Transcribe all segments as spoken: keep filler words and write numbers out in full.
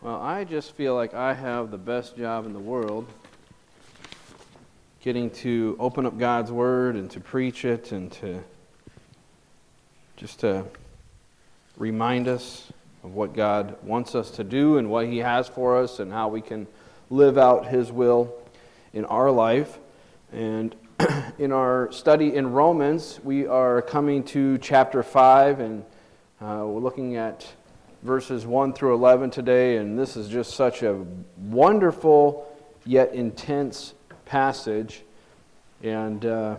Well, I just feel like I have the best job in the world, getting to open up God's Word and to preach it and to just to remind us of what God wants us to do and what He has for us and how we can live out His will in our life. And in our study in Romans, we are coming to chapter five, and uh, we're looking at verses one through eleven today, and this is just such a wonderful yet intense passage. And uh,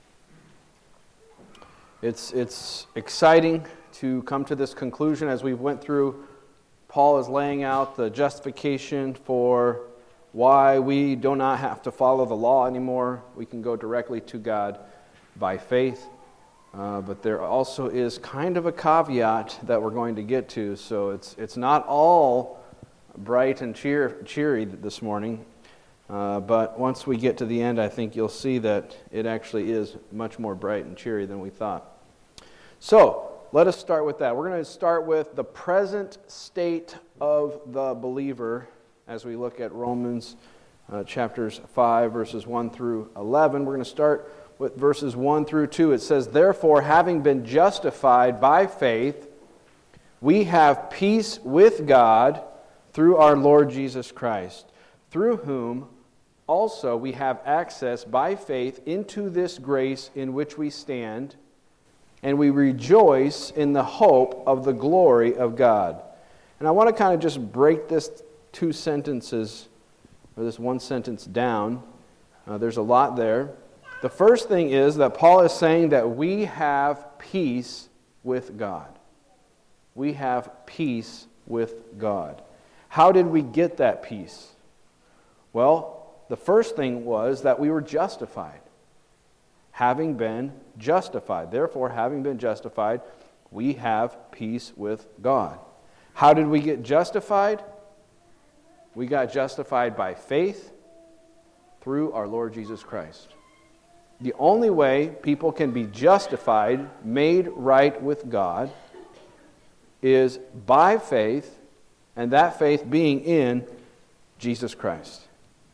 it's it's exciting to come to this conclusion as we went through. Paul is laying out the justification for why we do not have to follow the law anymore. We can go directly to God by faith. Uh, but there also is kind of a caveat that we're going to get to. So it's it's not all bright and cheer, cheery this morning. Uh, but once we get to the end, I think you'll see that it actually is much more bright and cheery than we thought. So let us start with that. We're going to start with the present state of the believer as we look at Romans uh, chapters five, verses one through eleven. We're going to start with verses one through two. It says, "Therefore, having been justified by faith, we have peace with God through our Lord Jesus Christ, through whom also we have access by faith into this grace in which we stand, and we rejoice in the hope of the glory of God." And I want to kind of just break this two sentences, or this one sentence down. Uh, there's a lot there. The first thing is that Paul is saying that we have peace with God. We have peace with God. How did we get that peace? Well, the first thing was that we were justified. Having been justified. Therefore, having been justified, we have peace with God. How did we get justified? We got justified by faith through our Lord Jesus Christ. The only way people can be justified, made right with God, is by faith, and that faith being in Jesus Christ.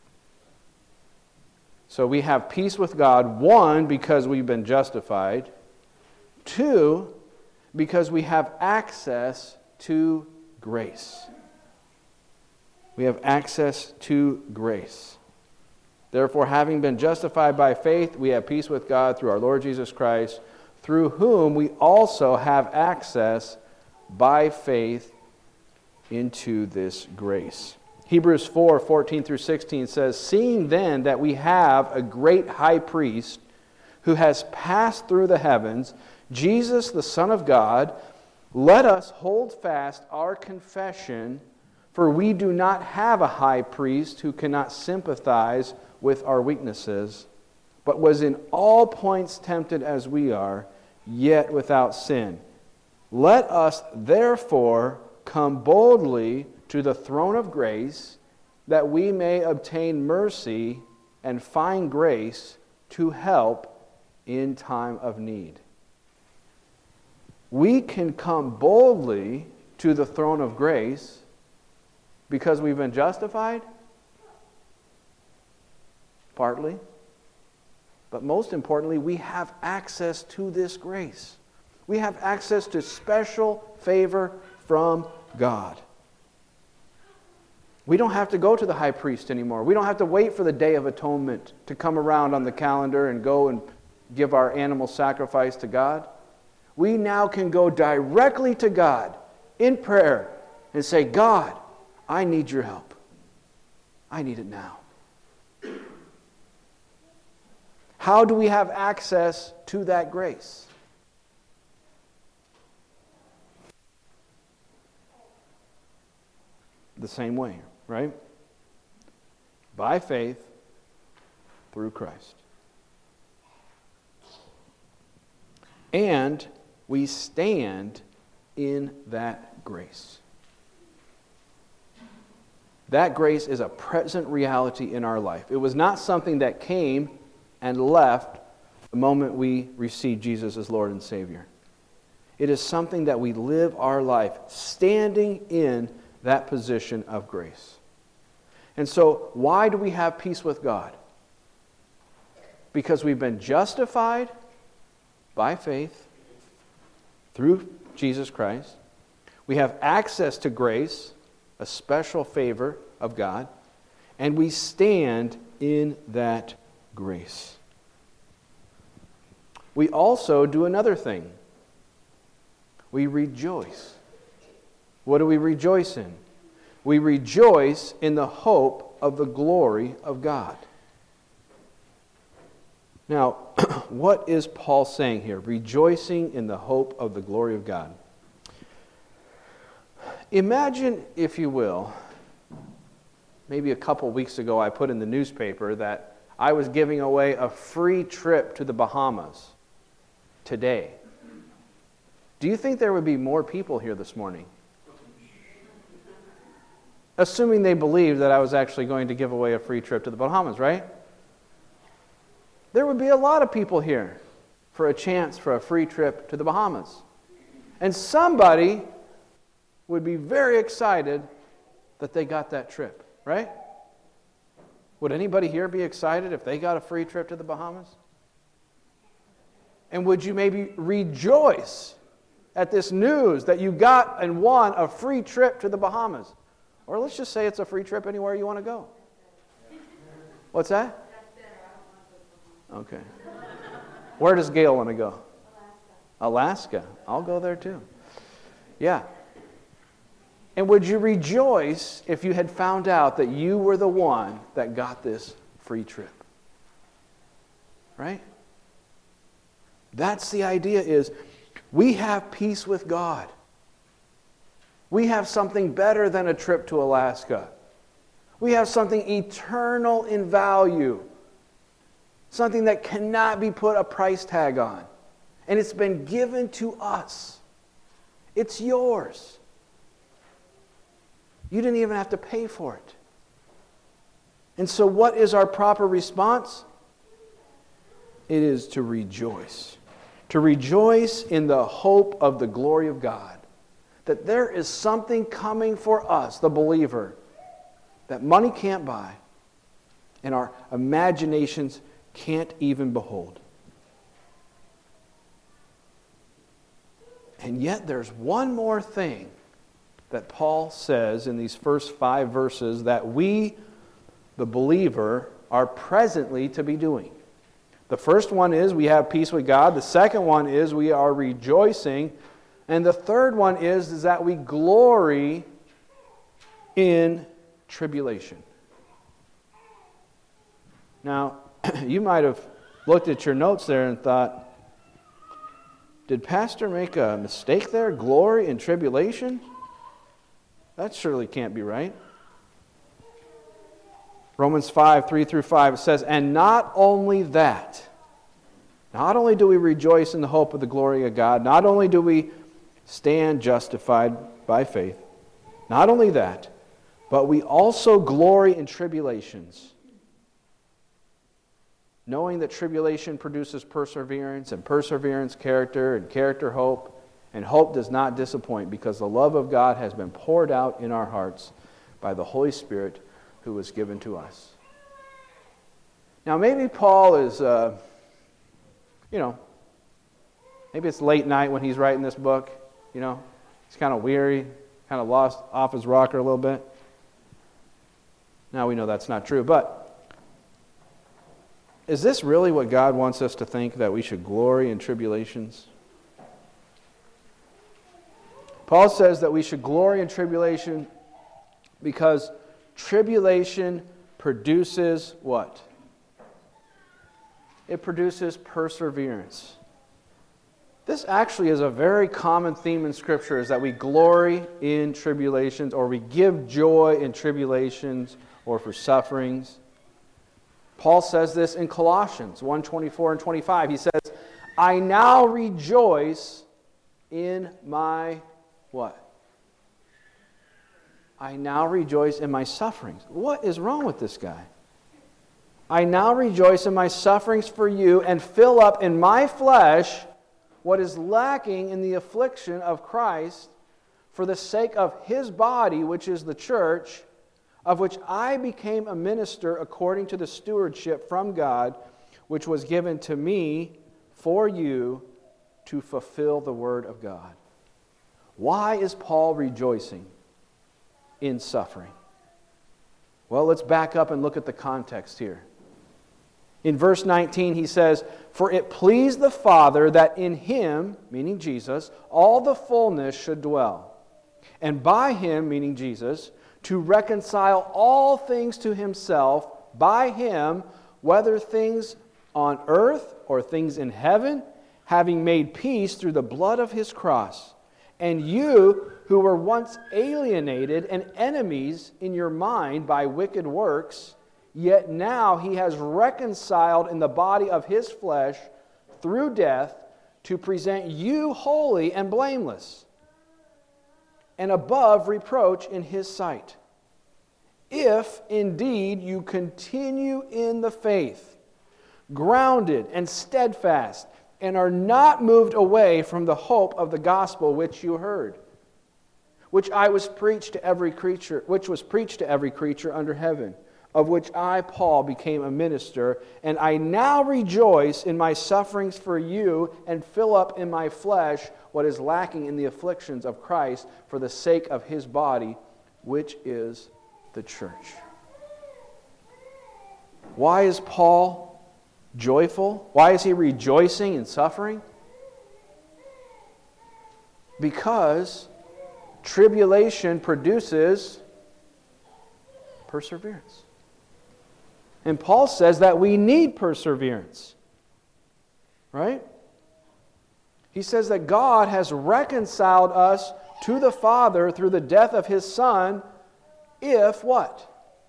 So we have peace with God, one, because we've been justified, two, because we have access to grace. We have access to grace. Therefore, having been justified by faith, we have peace with God through our Lord Jesus Christ, through whom we also have access by faith into this grace. Hebrews four, fourteen through sixteen says, "Seeing then that we have a great high priest who has passed through the heavens, Jesus the Son of God, let us hold fast our confession, for we do not have a high priest who cannot sympathize with our weaknesses, but was in all points tempted as we are, yet without sin. Let us therefore come boldly to the throne of grace, that we may obtain mercy and find grace to help in time of need." We can come boldly to the throne of grace because we've been justified? Partly. But most importantly, we have access to this grace. We have access to special favor from God. We don't have to go to the high priest anymore. We don't have to wait for the Day of Atonement to come around on the calendar and go and give our animal sacrifice to God. We now can go directly to God in prayer and say, "God, I need your help. I need it now." How do we have access to that grace? The same way, right? By faith through Christ. And we stand in that grace. That grace is a present reality in our life. It was not something that came and left the moment we received Jesus as Lord and Savior. It is something that we live our life standing in that position of grace. And so, why do we have peace with God? Because we've been justified by faith through Jesus Christ. We have access to grace, a special favor of God, and we stand in that grace. We also do another thing. We rejoice. What do we rejoice in? We rejoice in the hope of the glory of God. Now, what is Paul saying here? Rejoicing in the hope of the glory of God. Imagine, if you will, maybe a couple weeks ago I put in the newspaper that I was giving away a free trip to the Bahamas today. Do you think there would be more people here this morning? Assuming they believed that I was actually going to give away a free trip to the Bahamas, right? There would be a lot of people here for a chance for a free trip to the Bahamas. And somebody would be very excited that they got that trip, right? Would anybody here be excited if they got a free trip to the Bahamas? And would you maybe rejoice at this news that you got and won a free trip to the Bahamas? Or let's just say it's a free trip anywhere you want to go. What's that? Okay. Where does Gail want to go? Alaska. Alaska. I'll go there too. Yeah. And would you rejoice if you had found out that you were the one that got this free trip? Right? That's the idea, is we have peace with God. We have something better than a trip to Alaska. We have something eternal in value. Something that cannot be put a price tag on. And it's been given to us. It's yours. You didn't even have to pay for it. And so what is our proper response? It is to rejoice. To rejoice in the hope of the glory of God. That there is something coming for us, the believer, that money can't buy, and our imaginations can't even behold. And yet there's one more thing that Paul says in these first five verses that we, the believer, are presently to be doing. The first one is we have peace with God. The second one is we are rejoicing. And the third one is, is that we glory in tribulation. Now, you might have looked at your notes there and thought, did Pastor make a mistake there? Glory in tribulation? That surely can't be right. Romans five, three through five, it says, and not only that, not only do we rejoice in the hope of the glory of God, not only do we stand justified by faith, not only that, but we also glory in tribulations, knowing that tribulation produces perseverance, and perseverance character, and character hope, and hope does not disappoint, because the love of God has been poured out in our hearts by the Holy Spirit who was given to us. Now maybe Paul is, uh, you know, maybe it's late night when he's writing this book, you know, he's kind of weary, kind of lost off his rocker a little bit. Now we know that's not true, but is this really what God wants us to think, that we should glory in tribulations? Paul says that we should glory in tribulation because tribulation produces what? It produces perseverance. This actually is a very common theme in Scripture, is that we glory in tribulations, or we give joy in tribulations or for sufferings. Paul says this in Colossians one, twenty-four and twenty-five. He says, I now rejoice in my what? I now rejoice in my sufferings. What is wrong with this guy? I now rejoice in my sufferings for you and fill up in my flesh what is lacking in the affliction of Christ for the sake of His body, which is the church, of which I became a minister according to the stewardship from God, which was given to me for you to fulfill the word of God. Why is Paul rejoicing in suffering? Well, let's back up and look at the context here. In verse nineteen, he says, "For it pleased the Father that in Him," meaning Jesus, "all the fullness should dwell, and by Him," meaning Jesus, "to reconcile all things to Himself, by Him, whether things on earth or things in heaven, having made peace through the blood of His cross. And you, who were once alienated and enemies in your mind by wicked works, yet now He has reconciled in the body of His flesh through death to present you holy and blameless and above reproach in His sight. If indeed you continue in the faith, grounded and steadfast, and are not moved away from the hope of the gospel which you heard, which I was preached to every creature, which was preached to every creature under heaven, of which I, Paul, became a minister, and I now rejoice in my sufferings for you, and fill up in my flesh what is lacking in the afflictions of Christ for the sake of His body, which is the church." Why is Paul joyful? Why is he rejoicing in suffering? Because tribulation produces perseverance. And Paul says that we need perseverance. Right? He says that God has reconciled us to the Father through the death of His Son, if what?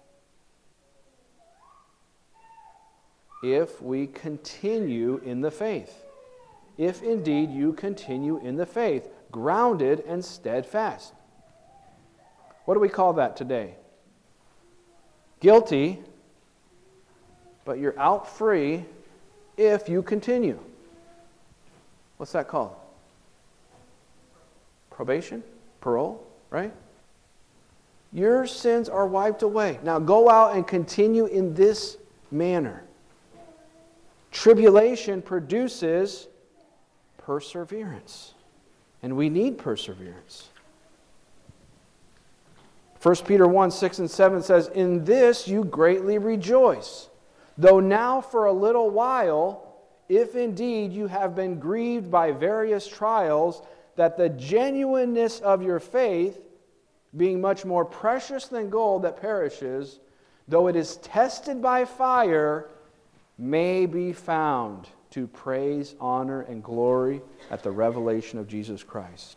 If we continue in the faith. If indeed you continue in the faith, grounded and steadfast. What do we call that today? Guilty, but you're out free if you continue. What's that called? Probation? Parole? Right? Your sins are wiped away. Now go out and continue in this manner. Tribulation produces perseverance. And we need perseverance. First Peter one, six and seven says, "In this you greatly rejoice, though now for a little while, if indeed you have been grieved by various trials, that the genuineness of your faith, being much more precious than gold that perishes, though it is tested by fire, may be found to praise, honor, and glory at the revelation of Jesus Christ."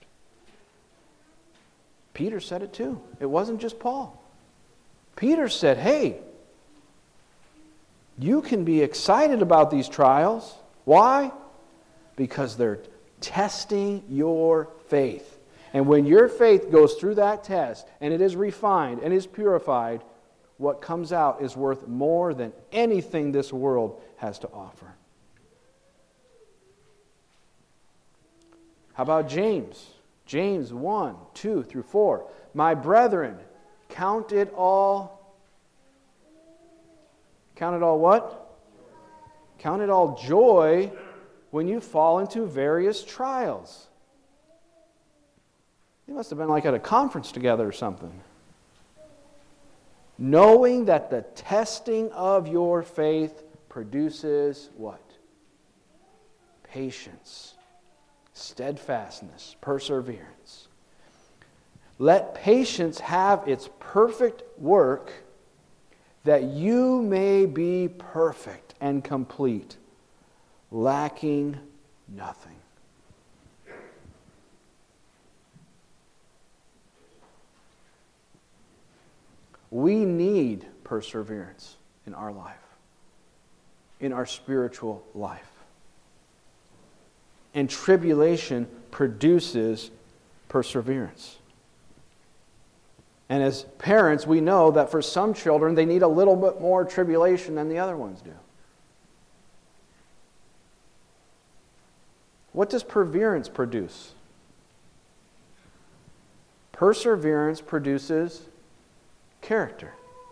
Peter said it too. It wasn't just Paul. Peter said, hey, you can be excited about these trials. Why? Because they're testing your faith. And when your faith goes through that test, and it is refined and is purified, what comes out is worth more than anything this world has to offer. How about James? James one, two through four. "My brethren, count it all..." Count it all what? Count it all joy when you fall into various trials. They must have been like at a conference together or something. "Knowing that the testing of your faith produces" what? Patience, steadfastness, perseverance. "Let patience have its perfect work, that you may be perfect and complete, lacking nothing." We need perseverance in our life, in our spiritual life. And tribulation produces perseverance. And as parents, we know that for some children, they need a little bit more tribulation than the other ones do. What does perseverance produce? Perseverance produces character.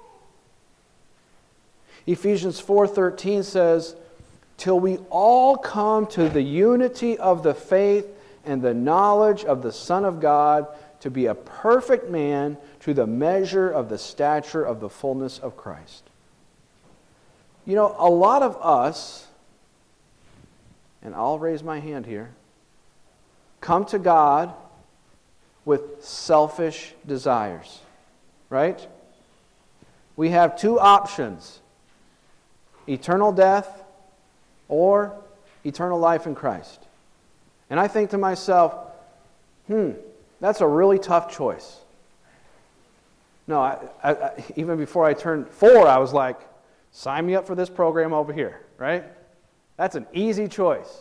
Ephesians four thirteen says, till we all come to the unity of the faith and the knowledge of the Son of God, to be a perfect man, to the measure of the stature of the fullness of Christ. You know, a lot of us, and I'll raise my hand here, come to God with selfish desires, right? We have two options: eternal death or eternal life in Christ. And I think to myself, hmm, that's a really tough choice. No, I, I, I, even before I turned four, I was like, sign me up for this program over here, right? That's an easy choice.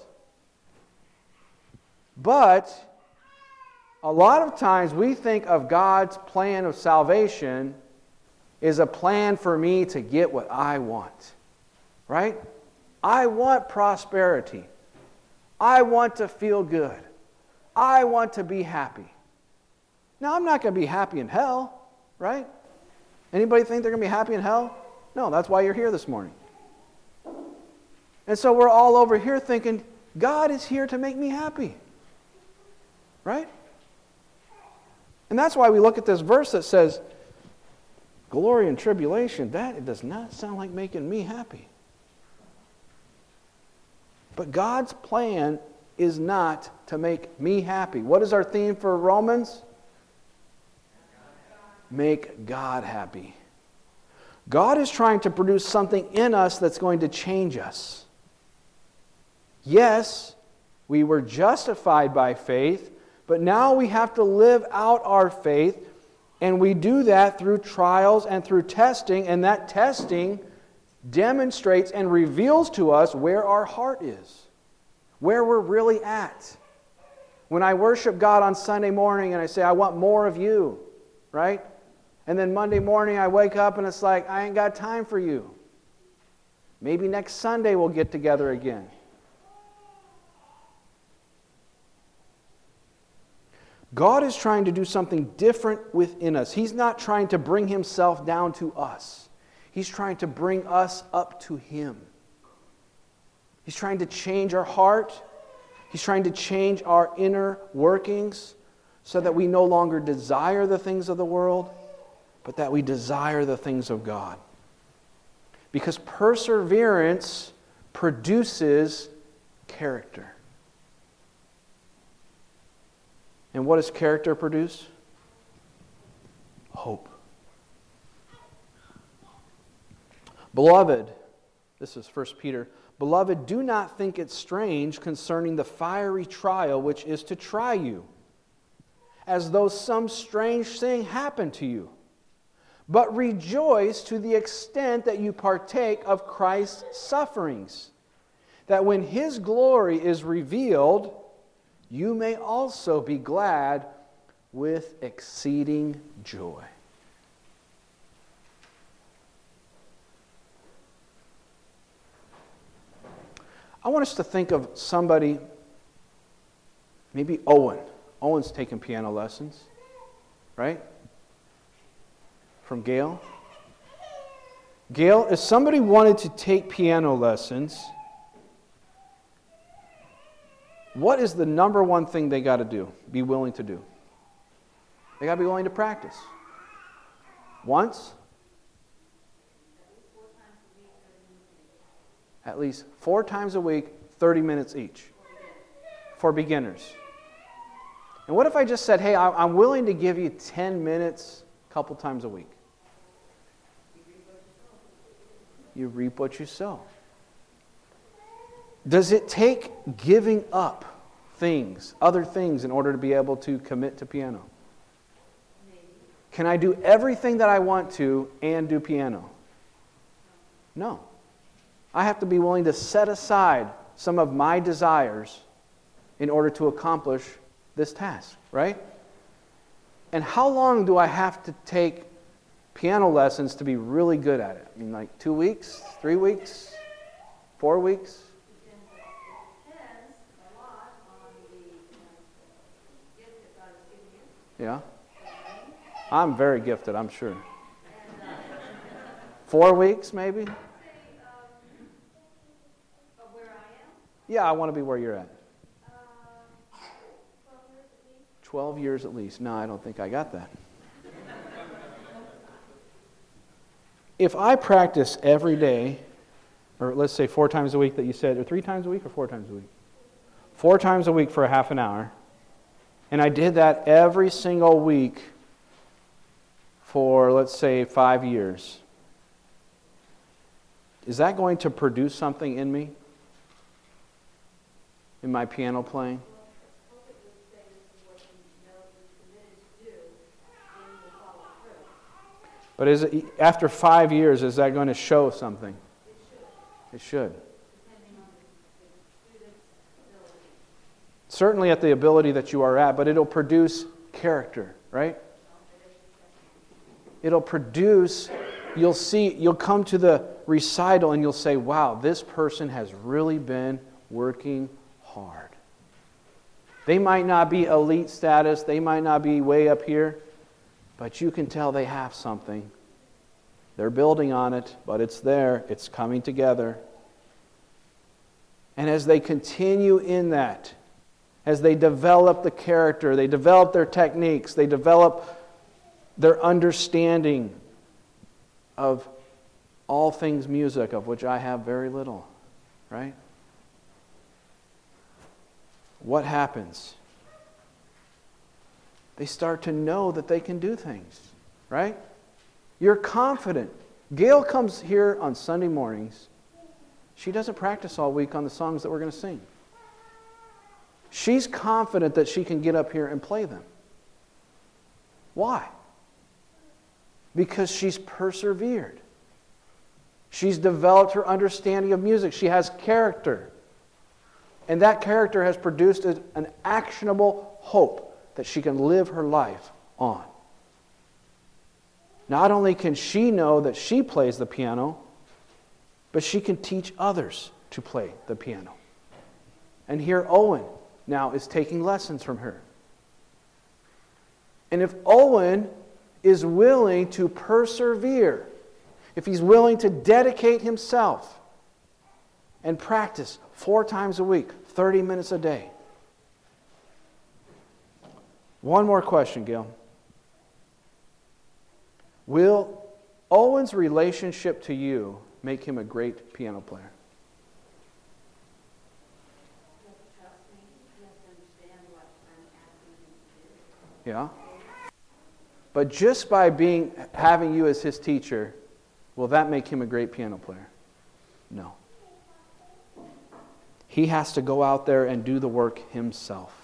But a lot of times we think of God's plan of salvation as a plan for me to get what I want, right? I want prosperity. I want to feel good. I want to be happy. Now, I'm not going to be happy in hell, right? Anybody think they're going to be happy in hell? No, that's why you're here this morning. And so we're all over here thinking, God is here to make me happy, right? And that's why we look at this verse that says, glory and tribulation, that does not sound like making me happy. But God's plan is not to make me happy. What is our theme for Romans? Make God happy. God is trying to produce something in us that's going to change us. Yes, we were justified by faith, but now we have to live out our faith, and we do that through trials and through testing, and that testing demonstrates and reveals to us where our heart is, where we're really at. When I worship God on Sunday morning and I say, I want more of you, right? And then Monday morning I wake up and it's like, I ain't got time for you. Maybe next Sunday we'll get together again. God is trying to do something different within us. He's not trying to bring Himself down to us. He's trying to bring us up to Him. He's trying to change our heart. He's trying to change our inner workings so that we no longer desire the things of the world, but that we desire the things of God. Because perseverance produces character. And what does character produce? Hope. Beloved, this is First Peter, beloved, do not think it strange concerning the fiery trial which is to try you, as though some strange thing happened to you. But rejoice to the extent that you partake of Christ's sufferings, that when His glory is revealed, you may also be glad with exceeding joy. I want us to think of somebody, maybe Owen. Owen's taking piano lessons, right? From Gail. Gail, if somebody wanted to take piano lessons, what is the number one thing they got to do, be willing to do? They got to be willing to practice. Once? At least four times a week, thirty minutes each. For beginners. And what if I just said, hey, I'm willing to give you ten minutes a couple times a week? You reap what you sow. Does it take giving up things, other things, in order to be able to commit to piano? Can I do everything that I want to and do piano? No. I have to be willing to set aside some of my desires in order to accomplish this task, right? And how long do I have to take piano lessons to be really good at it? I mean, like two weeks, three weeks, four weeks? Yeah. I'm very gifted, I'm sure. Four weeks, maybe? Yeah, I want to be where you're at. Twelve years at least. No, I don't think I got that. If I practice every day, or let's say four times a week that you said, or three times a week or four times a week? Four times a week for a half an hour, and I did that every single week for, let's say, five years, is that going to produce something in me? In my piano playing? But is it, after five years, is that going to show something? It should. It should. Certainly at the ability that you are at, but it'll produce character, right? It'll produce, you'll see, you'll come to the recital and you'll say, wow, this person has really been working hard. They might not be elite status, they might not be way up here, but you can tell they have something. They're building on it, but it's there. It's coming together. And as they continue in that, as they develop the character, they develop their techniques, they develop their understanding of all things music, of which I have very little, right? What happens? They start to know that they can do things, right? You're confident. Gail comes here on Sunday mornings. She doesn't practice all week on the songs that we're going to sing. She's confident that she can get up here and play them. Why? Because she's persevered. She's developed her understanding of music. She has character. And that character has produced an actionable hope that she can live her life on. Not only can she know that she plays the piano, but she can teach others to play the piano. And here Owen now is taking lessons from her. And if Owen is willing to persevere, if he's willing to dedicate himself and practice four times a week, thirty minutes a day. One more question, Gil. Will Owen's relationship to you make him a great piano player? Yeah. But just by being having you as his teacher, will that make him a great piano player? No. He has to go out there and do the work himself.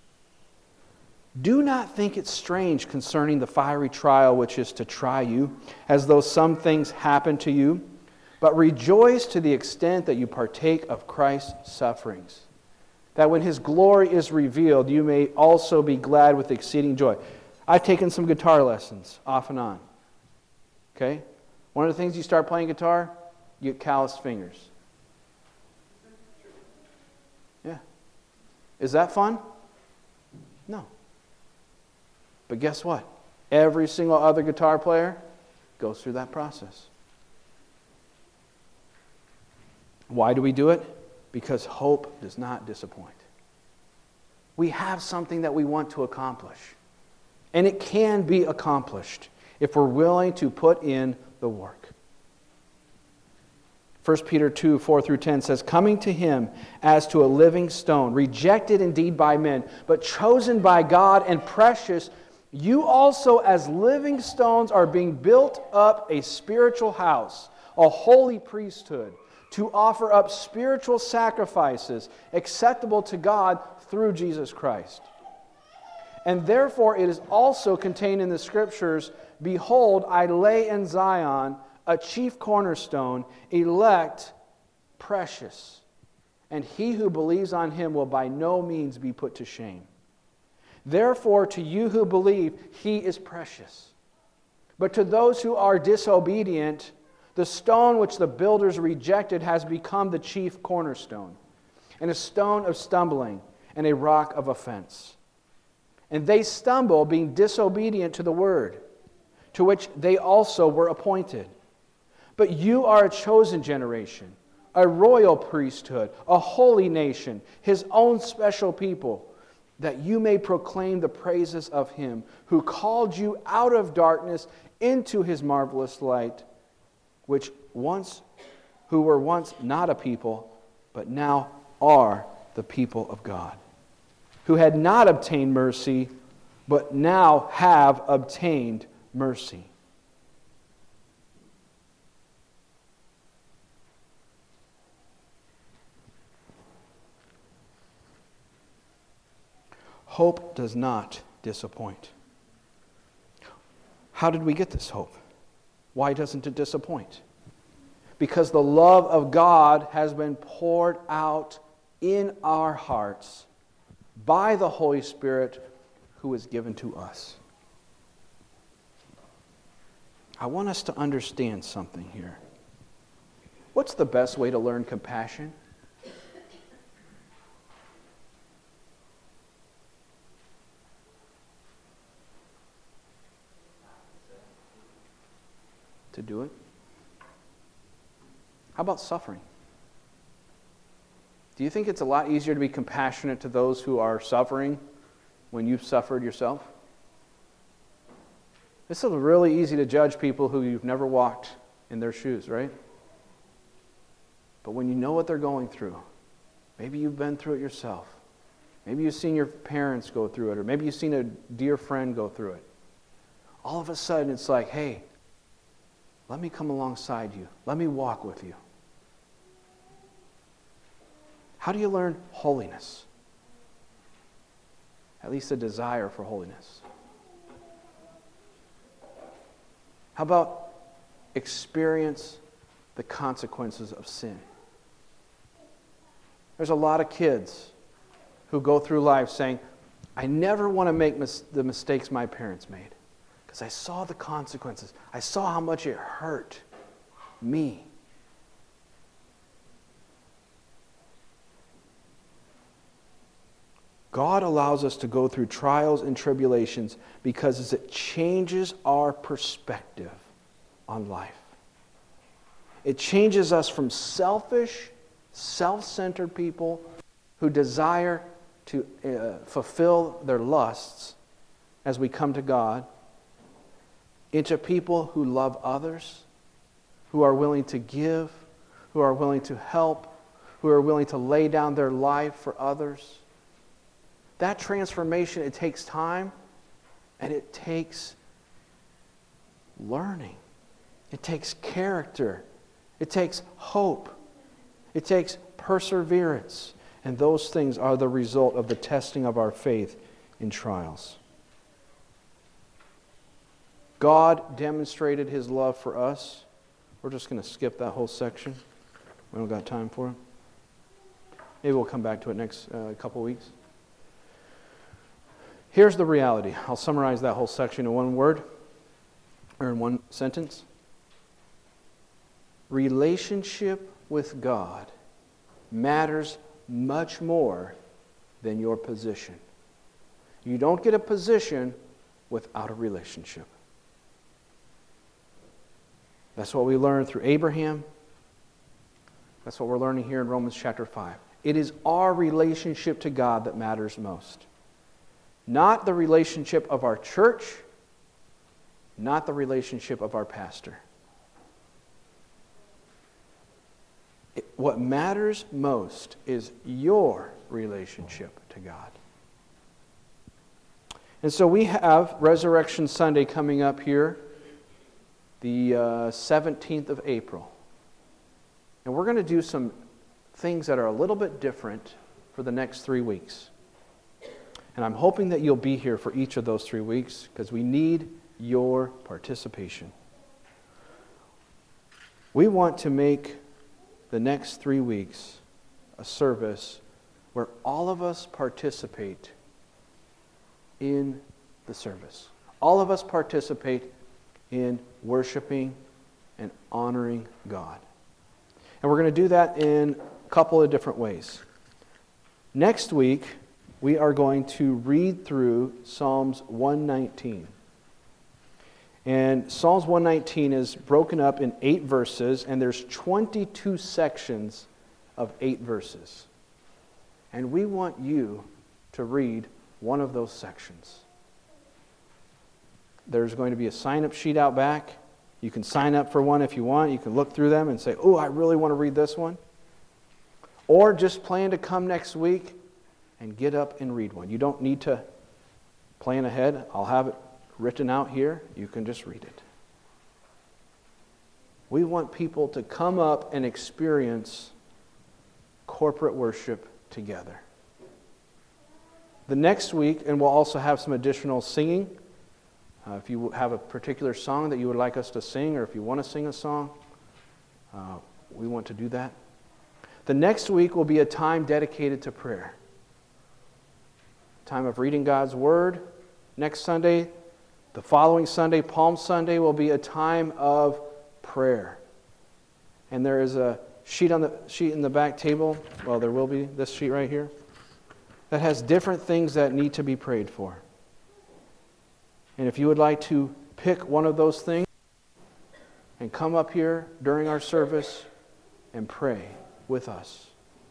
Do not think it strange concerning the fiery trial which is to try you, as though some things happen to you, but rejoice to the extent that you partake of Christ's sufferings, that when His glory is revealed, you may also be glad with exceeding joy. I've taken some guitar lessons off and on. Okay? One of the things you start playing guitar, you get calloused fingers. Yeah. Is that fun? No. But guess what? Every single other guitar player goes through that process. Why do we do it? Because hope does not disappoint. We have something that we want to accomplish. And it can be accomplished if we're willing to put in the work. First Peter two, four through ten says, coming to Him as to a living stone, rejected indeed by men, but chosen by God and precious, you also as living stones are being built up a spiritual house, a holy priesthood, to offer up spiritual sacrifices acceptable to God through Jesus Christ. And therefore it is also contained in the Scriptures, behold, I lay in Zion a chief cornerstone, elect, precious, and he who believes on Him will by no means be put to shame. Therefore, to you who believe, He is precious. But to those who are disobedient, the stone which the builders rejected has become the chief cornerstone, and a stone of stumbling, and a rock of offense. And they stumble, being disobedient to the word, to which they also were appointed. But you are a chosen generation, a royal priesthood, a holy nation, His own special people, that you may proclaim the praises of Him who called you out of darkness into His marvelous light, which once, who were once not a people, but now are the people of God, who had not obtained mercy, but now have obtained mercy. Hope does not disappoint. How did we get this hope? Why doesn't it disappoint? Because the love of God has been poured out in our hearts by the Holy Spirit who is given to us. I want us to understand something here. What's the best way to learn compassion? To do it? How about suffering? Do you think it's a lot easier to be compassionate to those who are suffering when you've suffered yourself? It's really easy to judge people who you've never walked in their shoes, right? But when you know what they're going through, maybe you've been through it yourself. Maybe you've seen your parents go through it, or maybe you've seen a dear friend go through it. All of a sudden it's like, hey, let me come alongside you. Let me walk with you. How do you learn holiness? At least a desire for holiness. How about experience the consequences of sin? There's a lot of kids who go through life saying, I never want to make mis- the mistakes my parents made. Because I saw the consequences. I saw how much it hurt me. God allows us to go through trials and tribulations because it changes our perspective on life. It changes us from selfish, self-centered people who desire to uh, fulfill their lusts as we come to God, into people who love others, who are willing to give, who are willing to help, who are willing to lay down their life for others. That transformation, it takes time and it takes learning. It takes character. It takes hope. It takes perseverance. And those things are the result of the testing of our faith in trials. God demonstrated His love for us. We're just going to skip that whole section. We don't got time for it. Maybe we'll come back to it next uh, couple weeks. Here's the reality. I'll summarize that whole section in one word, or in one sentence. Relationship with God matters much more than your position. You don't get a position without a relationship. That's what we learned through Abraham. That's what we're learning here in Romans chapter five. It is our relationship to God that matters most. Not the relationship of our church, not the relationship of our pastor. It, what matters most is your relationship to God. And so we have Resurrection Sunday coming up here, the uh, seventeenth of April. And we're going to do some things that are a little bit different for the next three weeks. And I'm hoping that you'll be here for each of those three weeks because we need your participation. We want to make the next three weeks a service where all of us participate in the service. All of us participate in worshiping and honoring God. And we're going to do that in a couple of different ways. Next week, we are going to read through Psalms one nineteen. And Psalms one nineteen is broken up in eight verses, and there's twenty-two sections of eight verses. And we want you to read one of those sections. There's going to be a sign-up sheet out back. You can sign up for one if you want. You can look through them and say, oh, I really want to read this one. Or just plan to come next week and get up and read one. You don't need to plan ahead. I'll have it written out here. You can just read it. We want people to come up and experience corporate worship together. The next week, and we'll also have some additional singing. Uh, if you have a particular song that you would like us to sing, or if you want to sing a song, uh, we want to do that. The next week will be a time dedicated to prayer. Time of reading God's Word. Next Sunday, the following Sunday, Palm Sunday, will be a time of prayer. And there is a sheet on the sheet in the back table. Well, there will be this sheet right here that has different things that need to be prayed for. And if you would like to pick one of those things and come up here during our service and pray with us.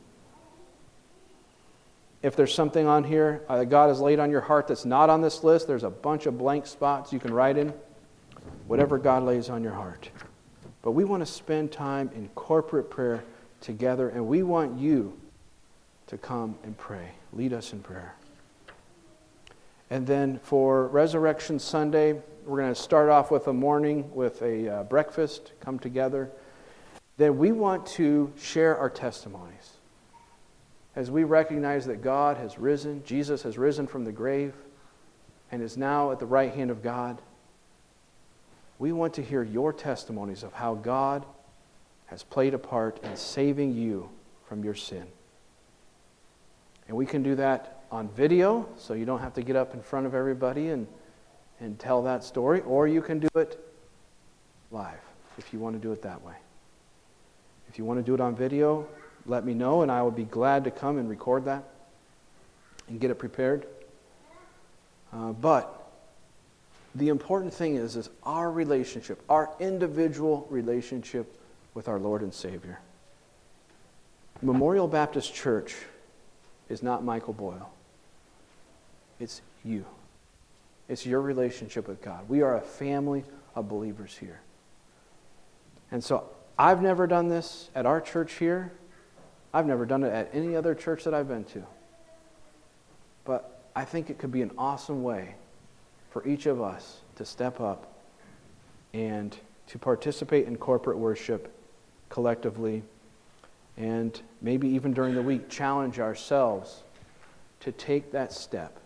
If there's something on here uh, that God has laid on your heart that's not on this list, there's a bunch of blank spots you can write in. Whatever God lays on your heart. But we want to spend time in corporate prayer together, and we want you to come and pray. Lead us in prayer. And then for Resurrection Sunday, we're going to start off with a morning with a uh, breakfast, come together. Then we want to share our testimonies. As we recognize that God has risen, Jesus has risen from the grave, and is now at the right hand of God, we want to hear your testimonies of how God has played a part in saving you from your sin. And we can do that on video, so you don't have to get up in front of everybody and, and tell that story, or you can do it live if you want to do it that way. If you want to do it on video, let me know, and I will be glad to come and record that and get it prepared. Uh, but the important thing is, is our relationship, our individual relationship with our Lord and Savior. Memorial Baptist Church is not Michael Boyle. It's you. It's your relationship with God. We are a family of believers here. And so I've never done this at our church here. I've never done it at any other church that I've been to. But I think it could be an awesome way for each of us to step up and to participate in corporate worship collectively, and maybe even during the week challenge ourselves to take that step,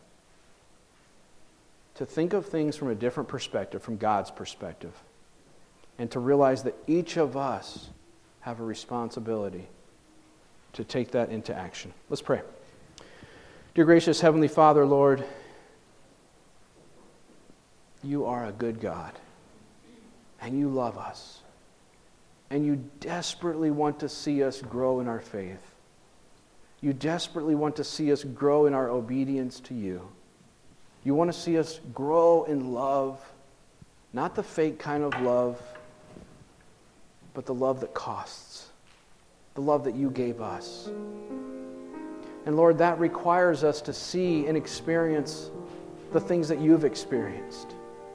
to think of things from a different perspective, from God's perspective, and to realize that each of us have a responsibility to take that into action. Let's pray. Dear gracious Heavenly Father, Lord, you are a good God, and you love us, and you desperately want to see us grow in our faith. You desperately want to see us grow in our obedience to you. You want to see us grow in love, not the fake kind of love, but the love that costs, the love that you gave us. And Lord, that requires us to see and experience the things that you've experienced.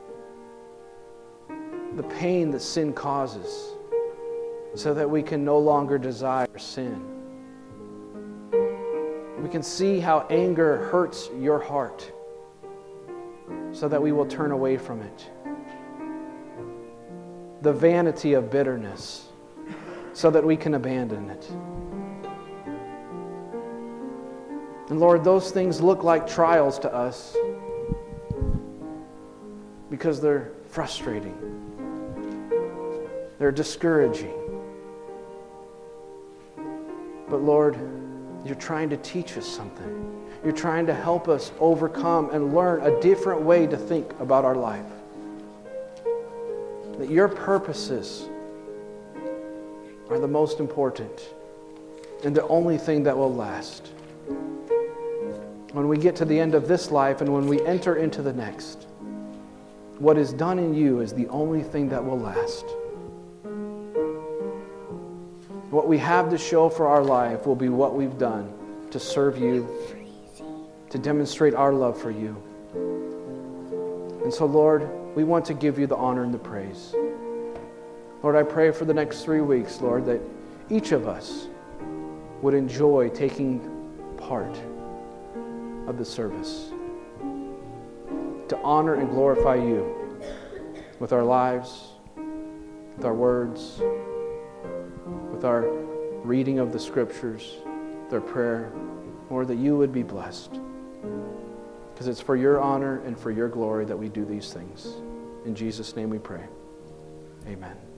The pain that sin causes, so that we can no longer desire sin. We can see how anger hurts your heart, so that we will turn away from it. The vanity of bitterness, so that we can abandon it. And Lord, those things look like trials to us because they're frustrating. They're discouraging. But Lord, you're trying to teach us something. You're trying to help us overcome and learn a different way to think about our life. That your purposes are the most important and the only thing that will last. When we get to the end of this life and when we enter into the next, what is done in you is the only thing that will last. What we have to show for our life will be what we've done to serve you, to demonstrate our love for you. And so, Lord, we want to give you the honor and the praise. Lord, I pray for the next three weeks, Lord, that each of us would enjoy taking part of the service to honor and glorify you with our lives, with our words, with our reading of the Scriptures, with our prayer. Lord, that you would be blessed. Because it's for your honor and for your glory that we do these things. In Jesus' name we pray. Amen.